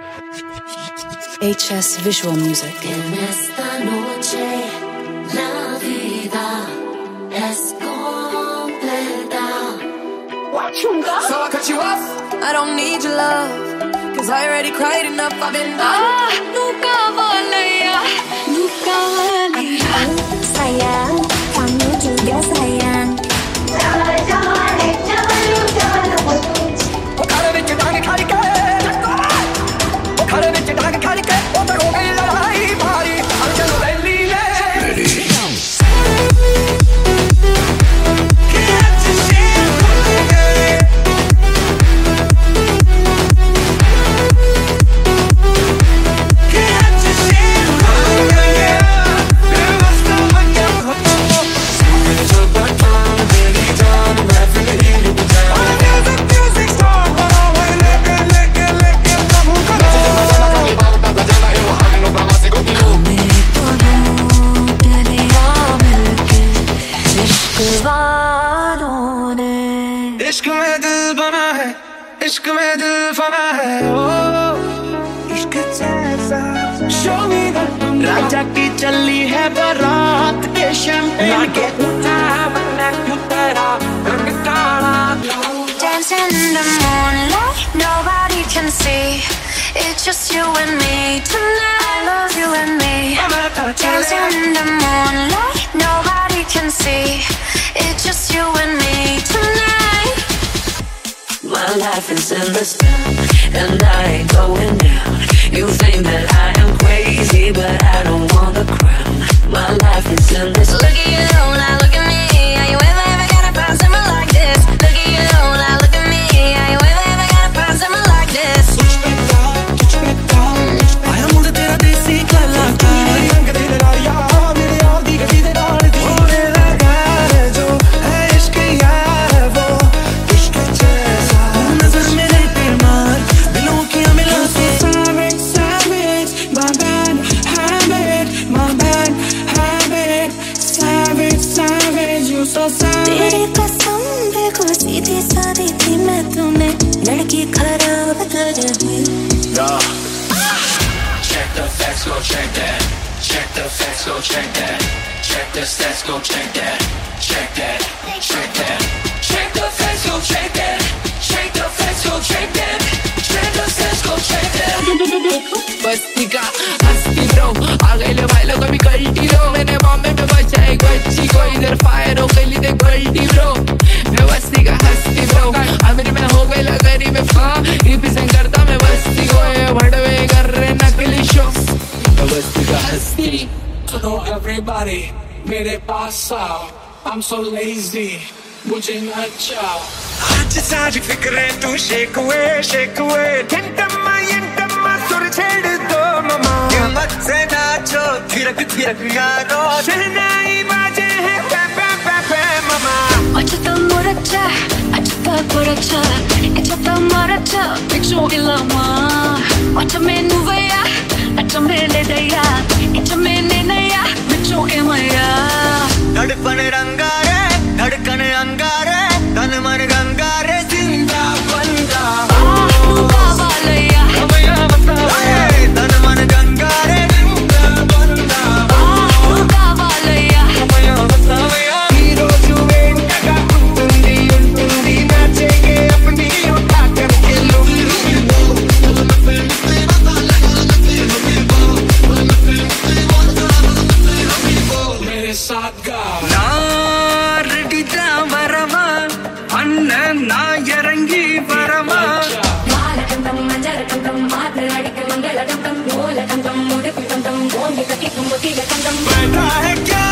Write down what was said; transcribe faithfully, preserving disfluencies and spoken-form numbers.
H S Visual Music. En esta noche la vida es completa. So I cut you off. I don't need your love, cause I already cried enough. I've been done. Ah, nunca valaya, nunca valaya. Sayang, kamu juga sayang. खारे बिच डांग खाली के खारे बिच डांग खाली के ओ तो हो गई लड़ाई भारी अब चलो रैली ले इश्क में दिल बना है इश्क में दिल बना है ओ इश्क जैसा शो मी राजा की चली है बारात के शैंपेन के उठावना तेरा रंग काला Dancing in the moonlight, nobody can see. It's just you and me tonight. I love you and me. Dancing in the moonlight, nobody can see. It's just you and me tonight. My life is in the sun, and I ain't going down. You think that I am crazy, but I don't want the crown. My life is in this. Look at you, now look at me. Are you ever, ever gonna find someone like this? Look at you, now look at me. Are you ever, ever gonna find someone like this? आया मुझे तेरा देसी कलाकार रंग दे लाया मेरे यार दी गली दे नाल दी होने लगा है जो है इश्क यार वो इश्क जैसा नजर मेरे पे मार दिलों की मिला से savage savage my bad habit my bad habit savage savage you so savage तेरी कसम देखो सीधी सादी थी मैं तूने लड़की खराब कर दी Check the facts, go check that. Check the facts, go check that. Check the stats, go check that. Check that, check that. Check the facts, go check that. Check the facts, go check that. Check the stats, go check that. बस्ती का हस्ती bro आ गए ले भाई लोग अभी कल्टी रो मैंने बॉम्बे में बचा एक बच्ची को इधर फायर हो गई दे गल्टी ब्रो मैं बस्ती का हस्ती ब्रो अमीर में हो गई लगरी में फा रिप्रेजेंट करता मैं बस्ती को ये भड़वे कर रहे नकली शो मैं बस्ती का हस्ती So everybody, मेरे पास आओ. I'm so lazy, मुझे न चाहो. आज सारी फिक्रें तू शेक हुए शेक हुए इंटम्मा इंटम्मा सुर छेड़ दो ममा क्या मत से नाचो थिरक थिरक यारो शहनाई बाजे है पे पे पे पे ममा 어쩌다 몰았자 어쩌다 버렸자 어쩌다 말았자 빅쇼 일라마 어쩌면 누구야 어쩌면 내다야 어쩌면 내나야 빅쇼 에마야 धड़कन रंगारे धड़कन अंगारे तन मन गंगारे जिंदा बंदा 누가 발라야 तन मन गंगारे जिंदा बंदा 누가 발라야 हीरो जुए का कुंडी उंडी नाचेंगे अपनी उठा करके लुंगी मेरे साथ गाओ. नारडिता वरमा अन्ना ना यरंगी वरमा మాలకంతం మంజరకంతం మాట్లాడిక మంగళకంతం మూలకంతం ముడుకుంతం గోండి కటికం ముటిగకంతం बैठा है क्या